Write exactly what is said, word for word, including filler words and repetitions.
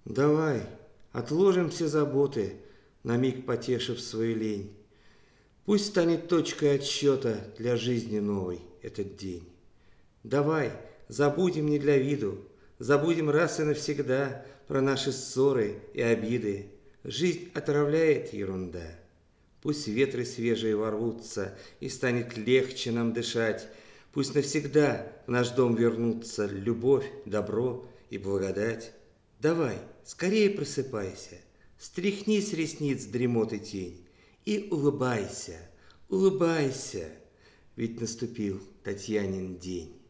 Давай, отложим все заботы, на миг потешив свою лень. Пусть станет точкой отсчета для жизни новой этот день. Давай, забудем не для виду, забудем раз и навсегда про наши ссоры и обиды. Жизнь отравляет ерунда. Пусть ветры свежие ворвутся, и станет легче нам дышать. Пусть навсегда в наш дом вернутся любовь, добро и благодать. Давай, скорее просыпайся, стряхни с ресниц дремоты тень и улыбайся, улыбайся, ведь наступил Татьянин день.